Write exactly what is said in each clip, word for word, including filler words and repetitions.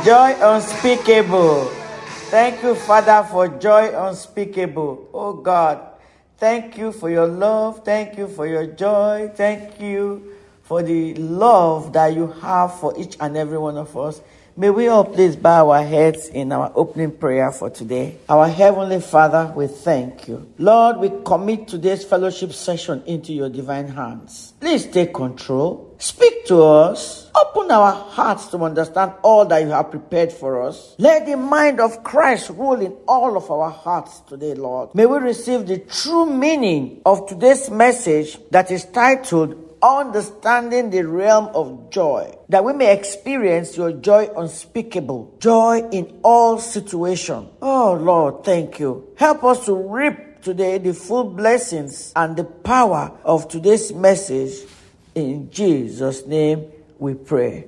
Joy unspeakable. Thank you, Father, for joy unspeakable. Oh God, thank you for your love. Thank you for your joy. Thank you for the love that you have for each and every one of us. May we all please bow our heads in our opening prayer for today. Our Heavenly Father, we thank you. Lord, we commit today's fellowship session into your divine hands. Please take control. Speak to us. Open our hearts to understand all that you have prepared for us. Let the mind of Christ rule in all of our hearts today, Lord. May we receive the true meaning of today's message that is titled Understanding the Realm of Joy, that we may experience your joy unspeakable, joy in all situations. Oh Lord, thank you. Help us to reap today the full blessings and the power of today's message. In Jesus' name we pray.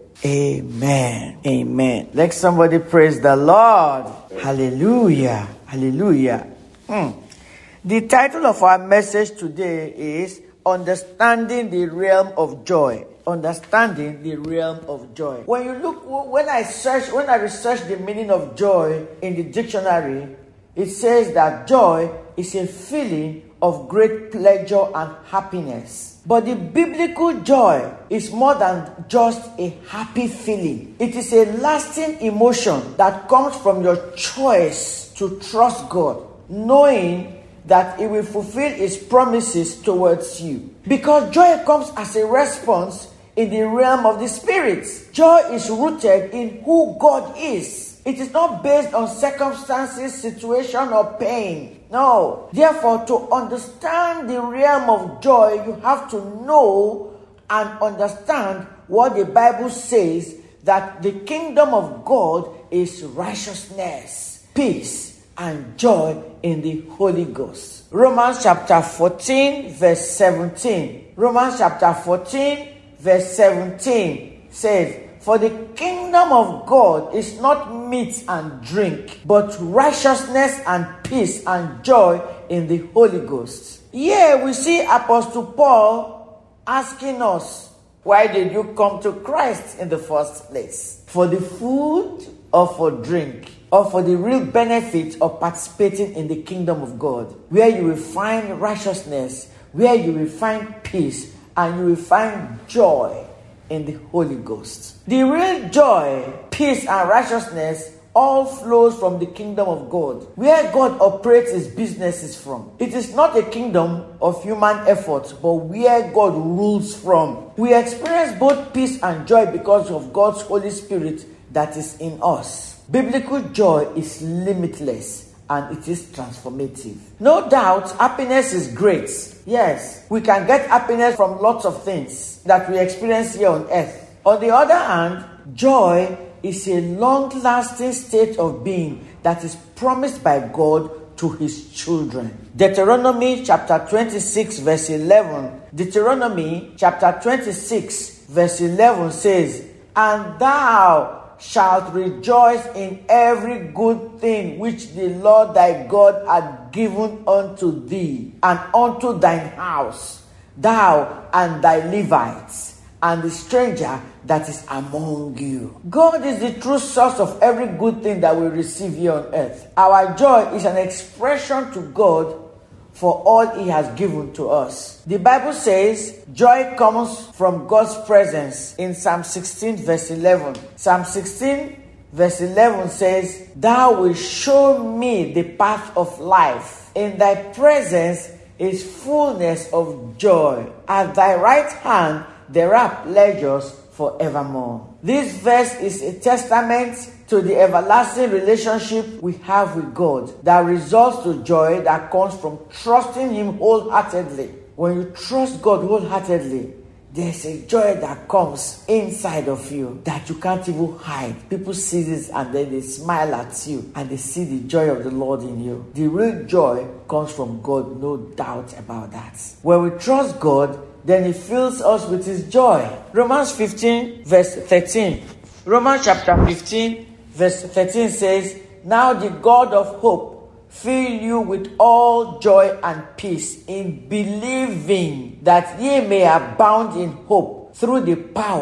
Amen. Amen. Let somebody praise the Lord. Hallelujah. Hallelujah. Hmm. The title of our message today is Understanding the Realm of Joy. Understanding the Realm of Joy. When you look, when I search, when I research the meaning of joy in the dictionary, it says that joy is a feeling of great pleasure and happiness. But the biblical joy is more than just a happy feeling. It is a lasting emotion that comes from your choice to trust God, knowing that it will fulfill his promises towards you. Because joy comes as a response in the realm of the spirits. Joy is rooted in who God is. It is not based on circumstances, situation, or pain. No. Therefore, to understand the realm of joy, you have to know and understand what the Bible says, that the kingdom of God is righteousness, peace, and joy in the Holy Ghost. Romans chapter fourteen, verse seventeen. Romans chapter fourteen, verse seventeen says, For the kingdom of God is not meat and drink, but righteousness and peace and joy in the Holy Ghost. Here we see Apostle Paul asking us, why did you come to Christ in the first place? For the food or for drink? Or for the real benefit of participating in the kingdom of God, where you will find righteousness, where you will find peace, and you will find joy in the Holy Ghost. The real joy, peace, and righteousness all flows from the kingdom of God, where God operates his businesses from. It is not a kingdom of human effort, but where God rules from. We experience both peace and joy because of God's Holy Spirit that is in us. Biblical joy is limitless and it is transformative. No doubt, happiness is great. Yes, we can get happiness from lots of things that we experience here on earth. On the other hand, joy is a long-lasting state of being that is promised by God to his children. Deuteronomy chapter twenty-six, verse eleven. Deuteronomy chapter twenty-six, verse eleven says, And thou shalt rejoice in every good thing which the Lord thy God hath given unto thee, and unto thine house, thou and thy Levites, and the stranger that is among you. God is the true source of every good thing that we receive here on earth. Our joy is an expression to God for all he has given to us. The Bible says joy comes from God's presence in Psalm sixteen, verse eleven. Psalm sixteen, verse eleven says, Thou wilt show me the path of life. In thy presence is fullness of joy. At thy right hand there are pleasures forevermore. This verse is a testament to the everlasting relationship we have with God that results to joy that comes from trusting him wholeheartedly. When you trust God wholeheartedly, there's a joy that comes inside of you that you can't even hide. People see this and then they smile at you and they see the joy of the Lord in you. The real joy comes from God, no doubt about that. When we trust God, then he fills us with his joy. Romans fifteen, verse thirteen. Romans chapter fifteen, verse thirteen says, Now the God of hope fill you with all joy and peace in believing, that ye may abound in hope through the power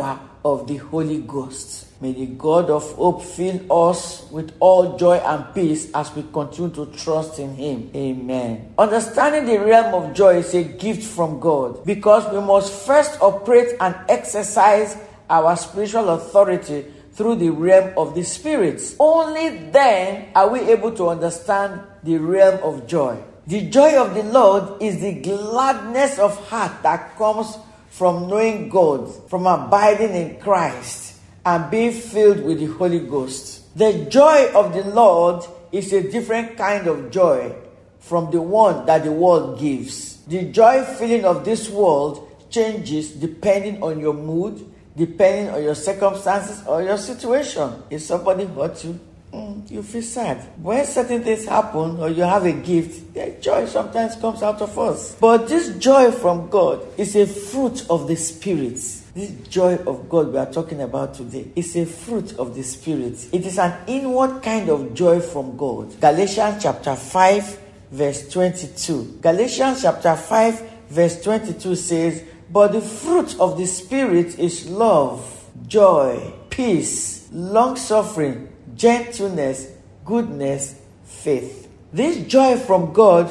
of the Holy Ghost. May the God of hope fill us with all joy and peace as we continue to trust in Him. Amen. Understanding the realm of joy is a gift from God, because we must first operate and exercise our spiritual authority through the realm of the spirits. Only then are we able to understand the realm of joy. The joy of the Lord is the gladness of heart that comes from knowing God, from abiding in Christ, and being filled with the Holy Ghost. The joy of the Lord is a different kind of joy from the one that the world gives. The joy feeling of this world changes depending on your mood, depending on your circumstances or your situation. If somebody hurts you, mm, you feel sad. When certain things happen or you have a gift, the joy sometimes comes out of us. But this joy from God is a fruit of the Spirit. This joy of God we are talking about today is a fruit of the Spirit. It is an inward kind of joy from God. Galatians chapter five verse twenty-two. Galatians chapter five verse twenty-two says, "But the fruit of the Spirit is love, joy, peace, long-suffering, gentleness, goodness, faith." This joy from God,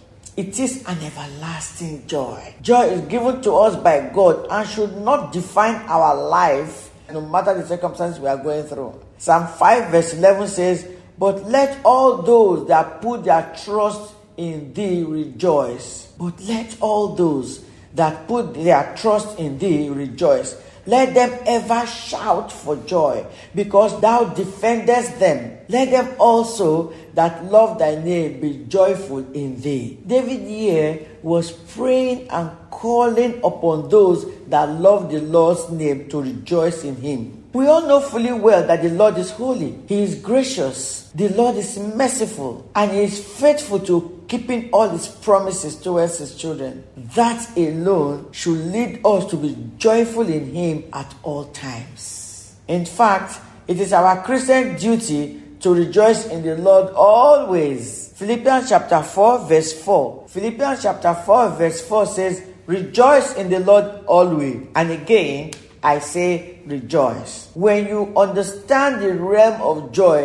it is an everlasting joy. Joy is given to us by God and should not define our life, no matter the circumstances we are going through. Psalm five verse eleven says, "But let all those that put their trust in thee rejoice." But let all those that put their trust in thee rejoice. Let them ever shout for joy, because thou defendest them. Let them also that love thy name be joyful in thee. David here was praying and calling upon those that love the Lord's name to rejoice in Him. We all know fully well that the Lord is holy. He is gracious. The Lord is merciful. And He is faithful to keeping all His promises towards His children. That alone should lead us to be joyful in Him at all times. In fact, it is our Christian duty to rejoice in the Lord always. Philippians chapter four verse four. Philippians chapter four verse four says, "Rejoice in the Lord always." And again, I say rejoice. When you understand the realm of joy,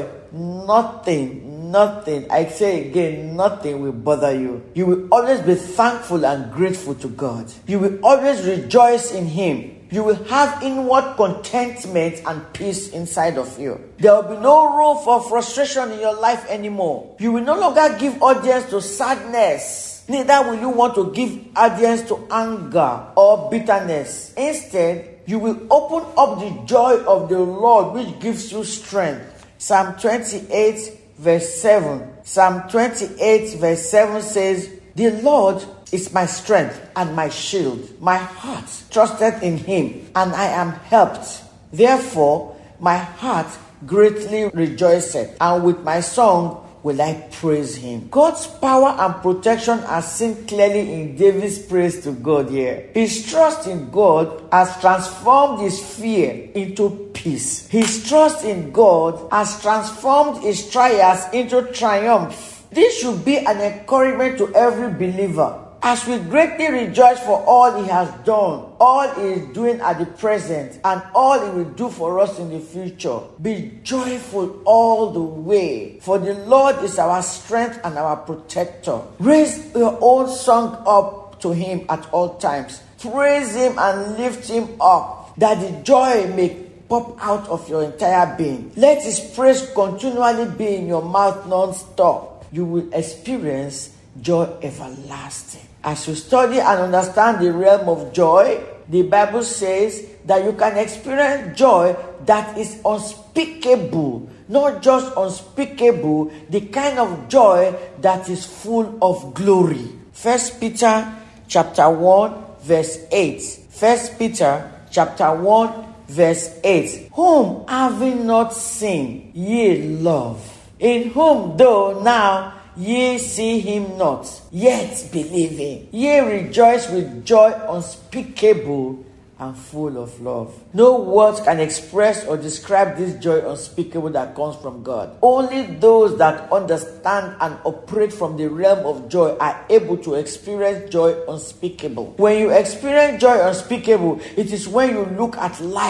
nothing, nothing, I say again, nothing will bother you. You will always be thankful and grateful to God. You will always rejoice in Him. You will have inward contentment and peace inside of you. There will be no room for frustration in your life anymore. You will no longer give audience to sadness. Neither will you want to give audience to anger or bitterness. Instead, you will open up the joy of the Lord, which gives you strength. Psalm twenty-eight verse seven. Psalm twenty-eight verse seven says, "The Lord is my strength and my shield. My heart trusted in Him, and I am helped. Therefore, my heart greatly rejoiceth, and with my song will I praise Him." God's power and protection are seen clearly in David's praise to God here. His trust in God has transformed his fear into peace. His trust in God has transformed his trials into triumph. This should be an encouragement to every believer, as we greatly rejoice for all He has done, all He is doing at the present, and all He will do for us in the future. Be joyful all the way, for the Lord is our strength and our protector. Raise your own song up to Him at all times. Praise Him and lift Him up, that the joy may pop out of your entire being. Let His praise continually be in your mouth non-stop. You will experience joy everlasting. As you study and understand the realm of joy, the Bible says that you can experience joy that is unspeakable. Not just unspeakable, the kind of joy that is full of glory. First Peter chapter one verse eight. First Peter chapter one verse eight. "Whom having not seen ye love, in whom though now ye see Him not, yet believing, ye rejoice with joy unspeakable and full of love." No words can express or describe this joy unspeakable that comes from God. Only those that understand and operate from the realm of joy are able to experience joy unspeakable. When you experience joy unspeakable, it is when you look at life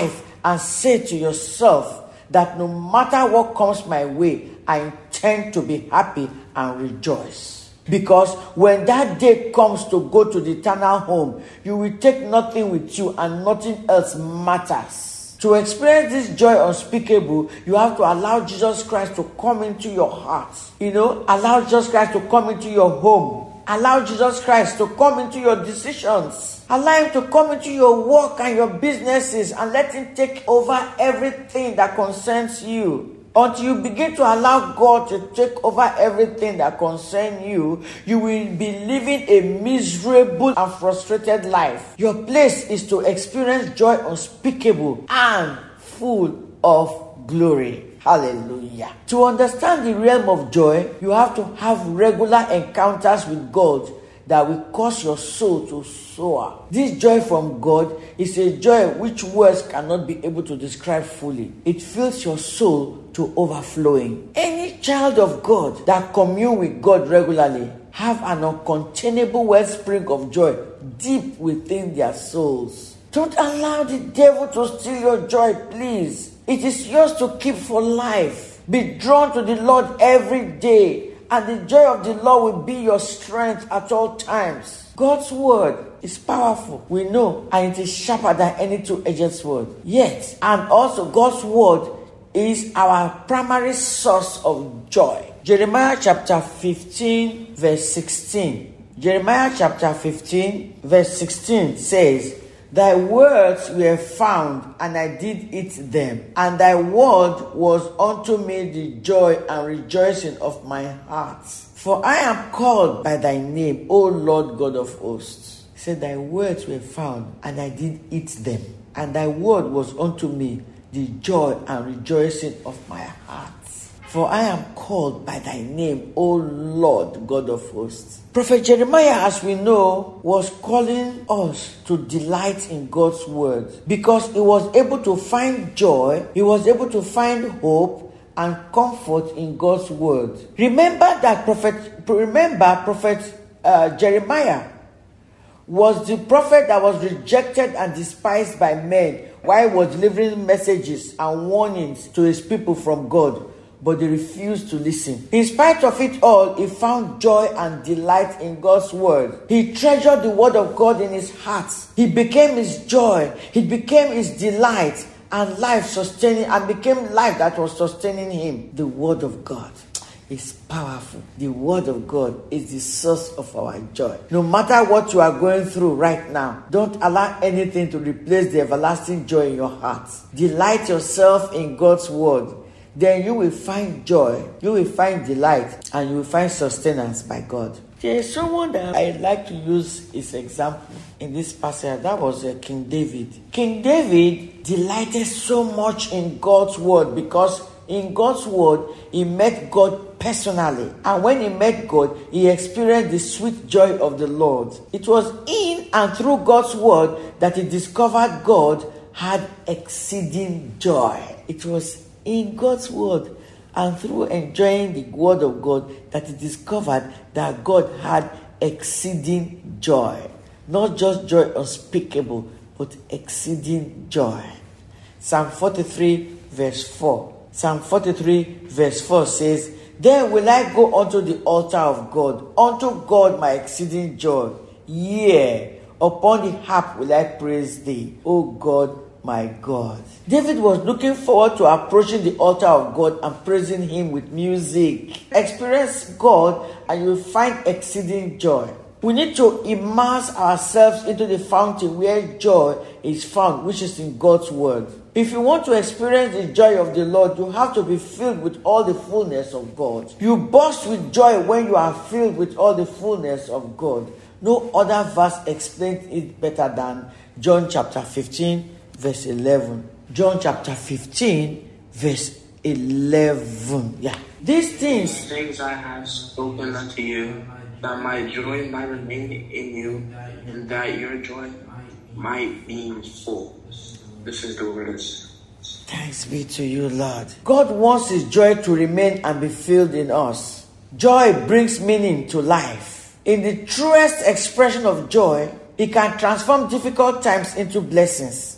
and say to yourself that no matter what comes my way, I intend to be happy and rejoice. Because when that day comes to go to the eternal home, you will take nothing with you and nothing else matters. To experience this joy unspeakable, you have to allow Jesus Christ to come into your heart. You know, allow Jesus Christ to come into your home. Allow Jesus Christ to come into your decisions. Allow him to come into your work and your businesses and let him take over everything that concerns you. Until you begin to allow God to take over everything that concerns you, you will be living a miserable and frustrated life. Your place is to experience joy unspeakable and full of glory. Hallelujah. To understand the realm of joy, you have to have regular encounters with God that will cause your soul to soar. This joy from God is a joy which words cannot be able to describe fully. It fills your soul to overflowing. Any child of God that commune with God regularly have an uncontainable wellspring of joy deep within their souls. Don't allow the devil to steal your joy, please. It is yours to keep for life. Be drawn to the Lord every day, and the joy of the Lord will be your strength at all times. God's word is powerful, we know, and it is sharper than any two-edged sword. Yet, and also God's word is our primary source of joy. Jeremiah chapter fifteen, verse sixteen. Jeremiah chapter fifteen, verse sixteen says, Thy words were found, and I did eat them, and thy word was unto me the joy and rejoicing of my heart. For I am called by thy name, O Lord God of hosts. He said, Thy words were found, and I did eat them, and thy word was unto me the joy and rejoicing of my heart. For I am called by thy name, O Lord God of hosts. Prophet Jeremiah, as we know, was calling us to delight in God's word because he was able to find joy, he was able to find hope and comfort in God's word. Remember that prophet, remember prophet uh, Jeremiah was the prophet that was rejected and despised by men while he was delivering messages and warnings to his people from God. But they refused to listen. In spite of it all, he found joy and delight in God's word. He treasured the word of God in his heart. He became his joy. He became his delight and life sustaining, and became life that was sustaining him. The word of God is powerful. The word of God is the source of our joy. No matter what you are going through right now, don't allow anything to replace the everlasting joy in your heart. Delight yourself in God's word. Then you will find joy, you will find delight, and you will find sustenance by God. There is someone that I'd like to use his example in this passage. That was uh, King David. King David delighted so much in God's word because in God's word, he met God personally. And when he met God, he experienced the sweet joy of the Lord. It was in and through God's word that he discovered God had exceeding joy. It was in God's word and through enjoying the word of God that he discovered that God had exceeding joy. Not just joy unspeakable, but exceeding joy. Psalm forty-three verse four. Psalm forty-three verse four says, Then will I go unto the altar of God, unto God my exceeding joy. Yea, upon the harp will I praise thee, O God, my God. David was looking forward to approaching the altar of God and praising him with music. Experience God and you will find exceeding joy. We need to immerse ourselves into the fountain where joy is found, which is in God's word. If you want to experience the joy of the Lord, you have to be filled with all the fullness of God. You burst with joy when you are filled with all the fullness of God. No other verse explains it better than John chapter fifteen, verse eleven. John chapter fifteen, verse eleven. Yeah. These things. These things I have spoken unto you, that my joy might remain in you, and that your joy might be full. This is the word. Thanks be to you, Lord. God wants his joy to remain and be filled in us. Joy brings meaning to life. In the truest expression of joy, it can transform difficult times into blessings.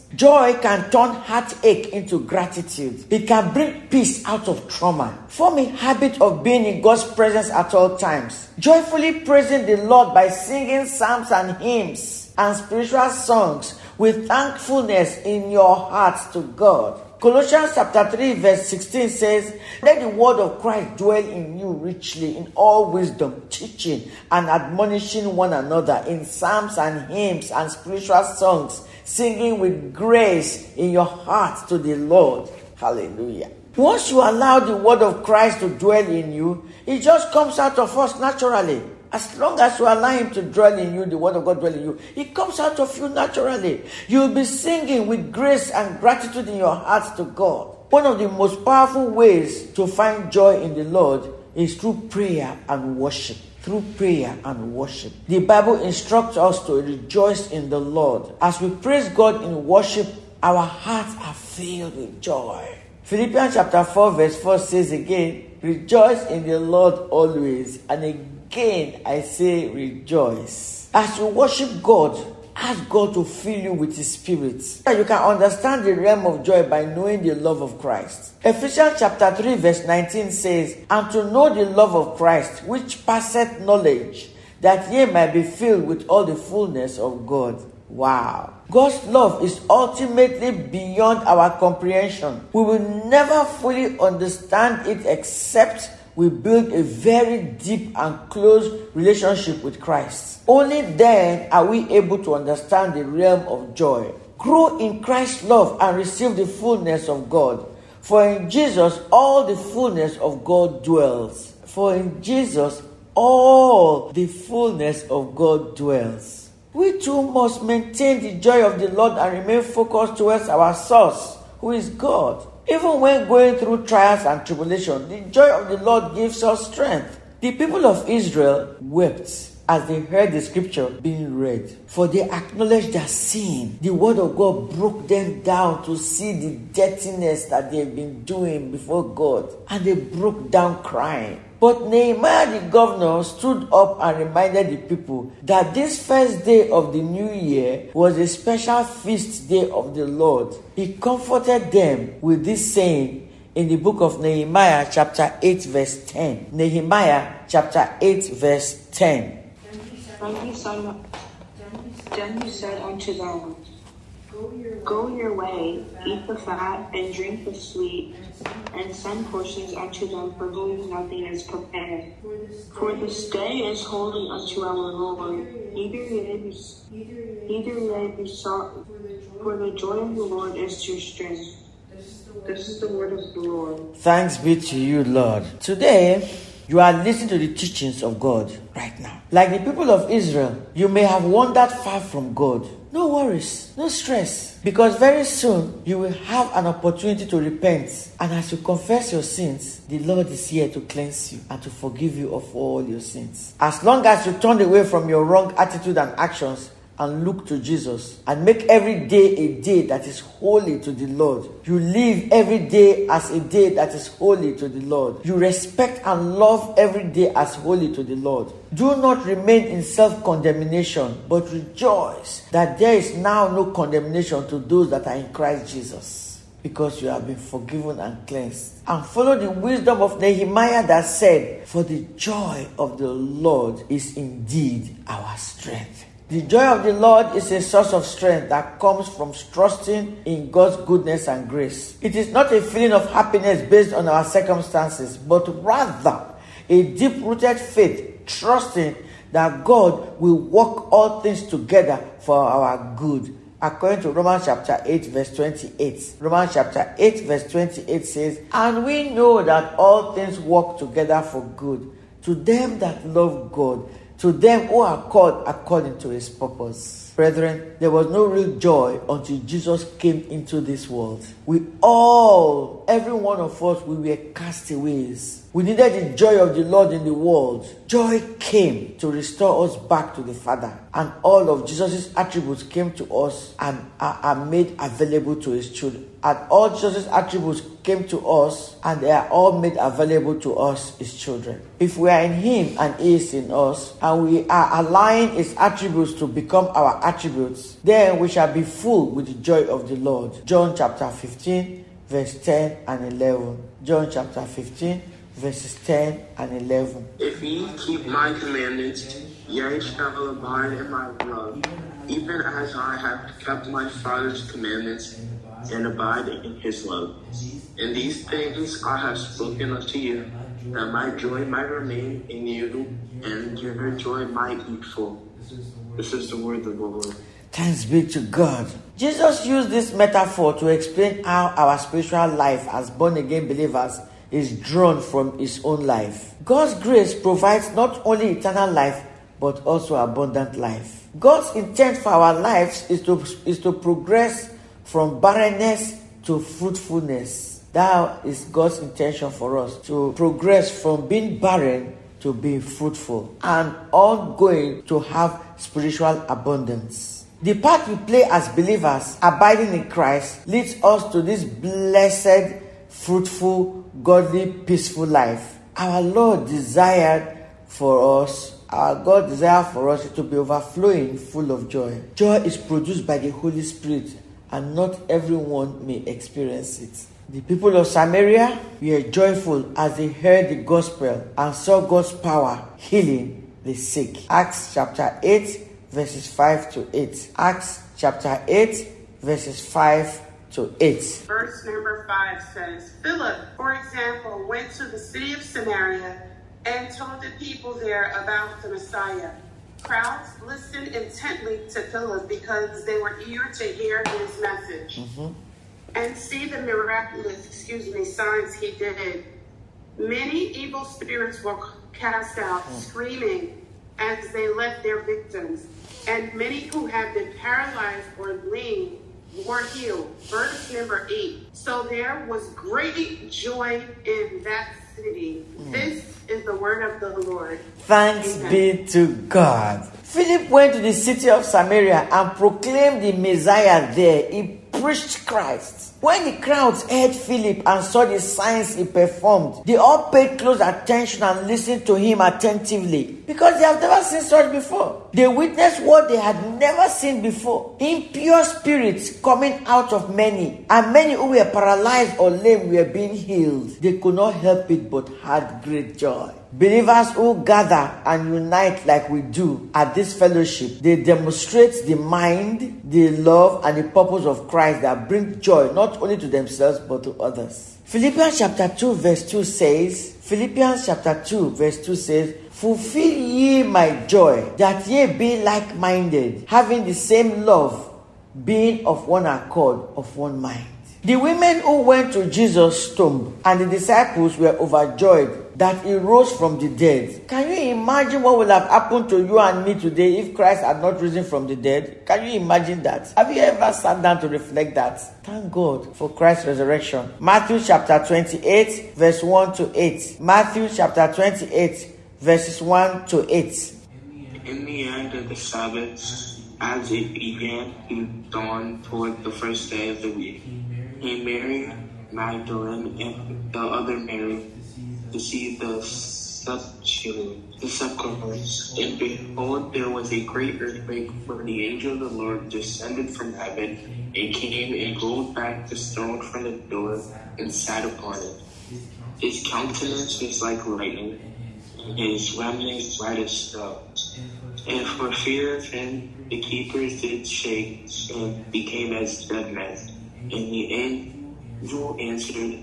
Joy can turn heartache into gratitude. It can bring peace out of trauma. Form a habit of being in God's presence at all times. Joyfully praising the Lord by singing psalms and hymns and spiritual songs with thankfulness in your hearts to God. Colossians chapter three verse sixteen says, let the word of Christ dwell in you richly in all wisdom, teaching and admonishing one another in psalms and hymns and spiritual songs, singing with grace in your heart to the Lord. Hallelujah. Once you allow the word of Christ to dwell in you, it just comes out of us naturally. As long as you allow him to dwell in you, the word of God dwell in you, it comes out of you naturally. You'll be singing with grace and gratitude in your hearts to God. One of the most powerful ways to find joy in the Lord is through prayer and worship. Through prayer and worship. The Bible instructs us to rejoice in the Lord. As we praise God in worship, our hearts are filled with joy. Philippians chapter four verse four says again, rejoice in the Lord always. And again I say rejoice. As you worship God, ask God to fill you with his spirit. You can understand the realm of joy by knowing the love of Christ. Ephesians chapter three verse nineteen says, and to know the love of Christ, which passeth knowledge, that ye might be filled with all the fullness of God. Wow. God's love is ultimately beyond our comprehension. We will never fully understand it except we build a very deep and close relationship with Christ. Only then are we able to understand the realm of joy. Grow in Christ's love and receive the fullness of God. For in Jesus, all the fullness of God dwells. For in Jesus, all the fullness of God dwells. We too must maintain the joy of the Lord and remain focused towards our source, who is God. Even when going through trials and tribulation, the joy of the Lord gives us strength. The people of Israel wept as they heard the scripture being read, for they acknowledged their sin. The word of God broke them down to see the dirtiness that they had been doing before God, and they broke down crying. But Nehemiah the governor stood up and reminded the people that this first day of the new year was a special feast day of the Lord. He comforted them with this saying in the book of Nehemiah chapter eight verse ten. Nehemiah chapter eight verse ten. Then he said, then he said unto them, go your way, eat the fat, and drink the sweet, and send portions unto them for whom nothing is prepared. For this day is holy unto our Lord. Neither ye be, neither ye be sorry, for the joy of the Lord is your strength. This is the word of the Lord. Thanks be to you, Lord. Today, you are listening to the teachings of God right now. Like the people of Israel, you may have wandered far from God. No worries, no stress, because very soon you will have an opportunity to repent. And as you confess your sins, the Lord is here to cleanse you and to forgive you of all your sins. As long as you turn away from your wrong attitude and actions and look to Jesus and make every day a day that is holy to the Lord. You live every day as a day that is holy to the Lord. You respect and love every day as holy to the Lord. Do not remain in self-condemnation, but rejoice that there is now no condemnation to those that are in Christ Jesus, because you have been forgiven and cleansed. And follow the wisdom of Nehemiah that said, for the joy of the Lord is indeed our strength. The joy of the Lord is a source of strength that comes from trusting in God's goodness and grace. It is not a feeling of happiness based on our circumstances, but rather a deep-rooted faith, trusting that God will work all things together for our good. According to Romans chapter eight verse twenty-eight. Romans chapter eight verse twenty-eight says, and we know that all things work together for good to them that love God, to them who are called according to his purpose. Brethren, there was no real joy until Jesus came into this world. We all, every one of us, we were castaways. We needed the joy of the Lord in the world. Joy came to restore us back to the Father. And all of Jesus' attributes came to us and are, are made available to his children. And all Jesus' attributes came to us and they are all made available to us, his children. If we are in him and he is in us, and we are allowing his attributes to become our attributes, then we shall be full with the joy of the Lord. John chapter fifteen, verse ten and eleven. John chapter fifteen, verses ten and eleven. If ye keep my commandments, ye shall abide in my love, even as I have kept my Father's commandments and abide in his love. And these things I have spoken unto you, that my joy might remain in you, and your joy might be full. This is the word of the Lord. Thanks be to God. Jesus used this metaphor to explain how our spiritual life as born-again believers is drawn from his own life. God's grace provides not only eternal life, but also abundant life. God's intent for our lives is to, is to progress from barrenness to fruitfulness. That is God's intention for us, to progress from being barren to being fruitful and ongoing to have spiritual abundance. The part we play as believers, abiding in Christ, leads us to this blessed, fruitful, godly, peaceful life. Our Lord desired for us, our God desired for us to be overflowing, full of joy. Joy is produced by the Holy Spirit, and not everyone may experience it. The people of Samaria were joyful as they heard the gospel and saw God's power healing the sick. Acts chapter eight, verses five to eight. Acts chapter eight, verses five to eight. Verse number five says, Philip, for example, went to the city of Samaria and told the people there about the Messiah. Crowds listened intently to Philip because they were eager to hear his message. Mm-hmm. And see the miraculous, excuse me, signs he did. Many evil spirits were cast out, mm. screaming as they left their victims. And many who had been paralyzed or lame were healed. Verse number eight. So there was great joy in that city. Mm. This is the word of the Lord. Thanks Amen. Be to God. Philip went to the city of Samaria and proclaimed the Messiah there. He preached Christ. When the crowds heard Philip and saw the signs he performed, they all paid close attention and listened to him attentively because they have never seen such before. They witnessed what they had never seen before. Impure spirits coming out of many, and many who were paralyzed or lame were being healed. They could not help it but had great joy. Believers who gather and unite like we do at this fellowship, they demonstrate the mind, the love, and the purpose of Christ that bring joy not only to themselves but to others. Philippians chapter two verse two says, Philippians chapter two verse two says, fulfill ye my joy, that ye be like-minded, having the same love, being of one accord, of one mind. The women who went to Jesus' tomb and the disciples were overjoyed that he rose from the dead. Can you imagine what would have happened to you and me today if Christ had not risen from the dead? Can you imagine that? Have you ever sat down to reflect that? Thank God for Christ's resurrection. Matthew chapter twenty-eight, verse one to eight. Matthew chapter twenty-eight, verses one to eight. In the end of the Sabbath, as it began to dawn toward the first day of the week, came Mary Magdalene and the other Mary to see the sepulchre, the sepulchre. And behold, there was a great earthquake, for the angel of the Lord descended from heaven, and came and rolled back the stone from the door, and sat upon it. His countenance was like lightning, and his raiment white as snow. And for fear of him, the keepers did shake, and became as dead men. And the angel answered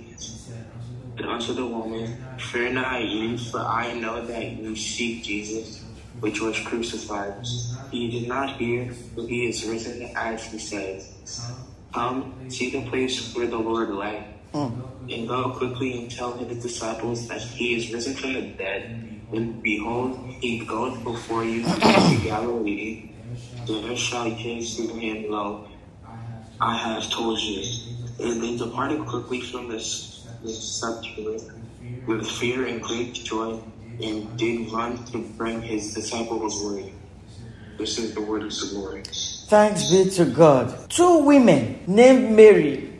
and unto the woman, fear not ye, for I know that you seek Jesus, which was crucified. He did not hear, for he is risen, as he says. Come, see the place where the Lord lay, mm. and go quickly and tell his disciples that he is risen from the dead. And behold, he goeth before you to Galilee. There shall ye see him, lo, I have told you. And they departed quickly from this sepulchre with fear and great joy, and did run to bring his disciples word. This is the word of the Lord. Thanks be to God. Two women named Mary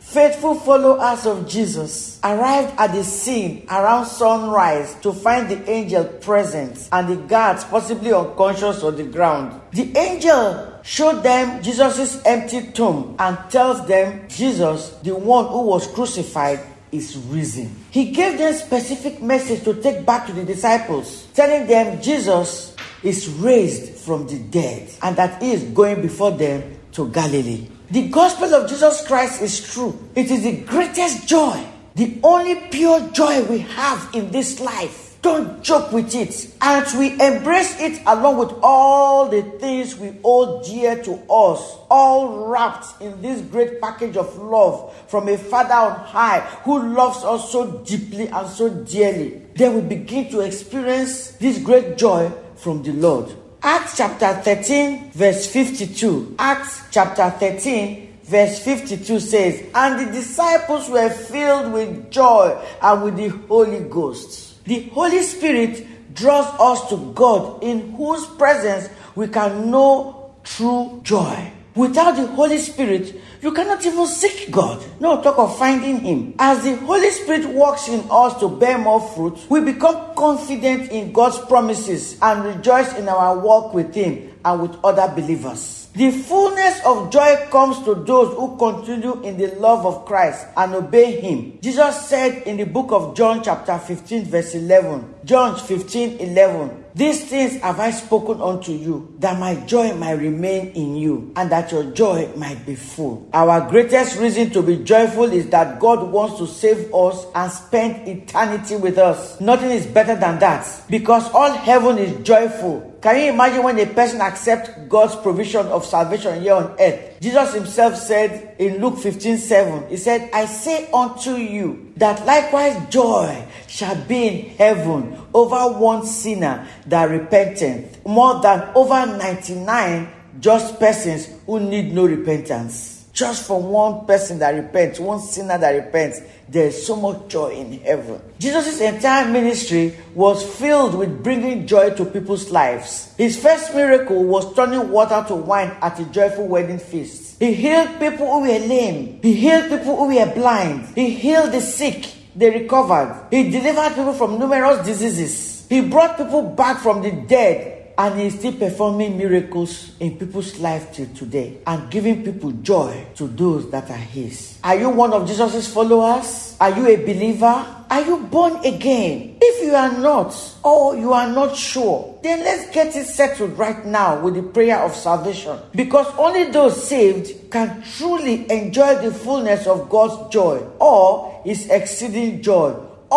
Faithful followers of Jesus arrived at the scene around sunrise to find the angel present and the guards possibly unconscious on the ground. The angel showed them Jesus' empty tomb and tells them Jesus, the one who was crucified, is risen. He gave them specific message to take back to the disciples, telling them Jesus is raised from the dead and that he is going before them to Galilee. The gospel of Jesus Christ is true. It is the greatest joy, the only pure joy we have in this life. Don't joke with it. And we embrace it along with all the things we hold dear to us, all wrapped in this great package of love from a Father on high who loves us so deeply and so dearly. Then we begin to experience this great joy from the Lord. Acts chapter thirteen, verse fifty-two. Acts chapter thirteen, verse fifty-two says, and the disciples were filled with joy and with the Holy Ghost. The Holy Spirit draws us to God, in whose presence we can know true joy. Without the Holy Spirit, you cannot even seek God. No talk of finding Him. As the Holy Spirit works in us to bear more fruit, we become confident in God's promises and rejoice in our walk with Him and with other believers. The fullness of joy comes to those who continue in the love of Christ and obey Him. Jesus said in the book of John chapter fifteen verse eleven, John fifteen eleven, these things have I spoken unto you, that my joy might remain in you, and that your joy might be full. Our greatest reason to be joyful is that God wants to save us and spend eternity with us. Nothing is better than that, because all heaven is joyful. Can you imagine when a person accepts God's provision of salvation here on earth? Jesus himself said in Luke fifteen seven, he said, I say unto you that likewise joy shall be in heaven over one sinner that repenteth, more than over ninety-nine just persons who need no repentance. Just for one person that repents, one sinner that repents, there is so much joy in heaven. Jesus' entire ministry was filled with bringing joy to people's lives. His first miracle was turning water to wine at a joyful wedding feast. He healed people who were lame. He healed people who were blind. He healed the sick. They recovered. He delivered people from numerous diseases. He brought people back from the dead. And He is still performing miracles in people's life till today and giving people joy to those that are His. Are you one of Jesus' followers? Are you a believer? Are you born again? If you are not, or you are not sure, then let's get it settled right now with the prayer of salvation. Because only those saved can truly enjoy the fullness of God's joy or His exceeding joy,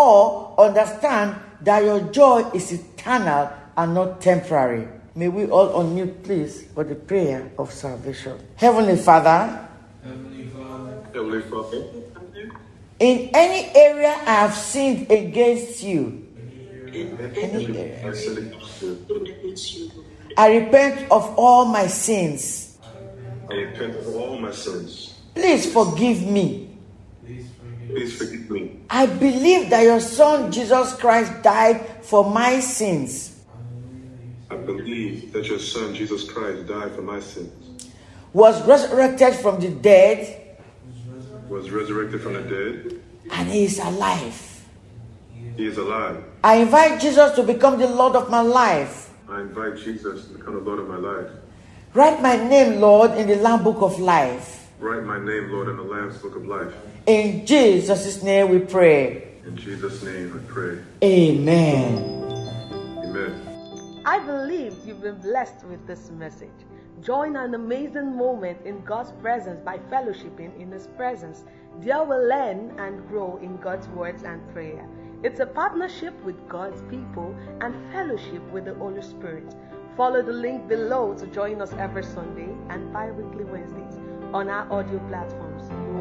or understand that your joy is eternal and not temporary. May we all unmute, please, for the prayer of salvation. Heavenly Father, Heavenly Father, Heavenly Father, in any area I have sinned against you, any area, I salute you. I repent of all my sins. I repent of all my sins. Please forgive me. Please forgive me. I believe that your Son Jesus Christ died for my sins. I believe that your Son, Jesus Christ, died for my sins, Was resurrected from the dead, was resurrected from the dead, and He is alive. He is alive. I invite Jesus to become the Lord of my life. I invite Jesus to become the Lord of my life. Write my name, Lord, in the Lamb Book of Life. Write my name, Lord, in the Lamb's Book of Life. In Jesus' name we pray. In Jesus' name I pray. Amen. Amen. I believe you've been blessed with this message. Join an amazing moment in God's presence by fellowshipping in His presence. There we'll learn and grow in God's words and prayer. It's a partnership with God's people and fellowship with the Holy Spirit. Follow the link below to join us every Sunday and bi-weekly Wednesdays on our audio platforms. You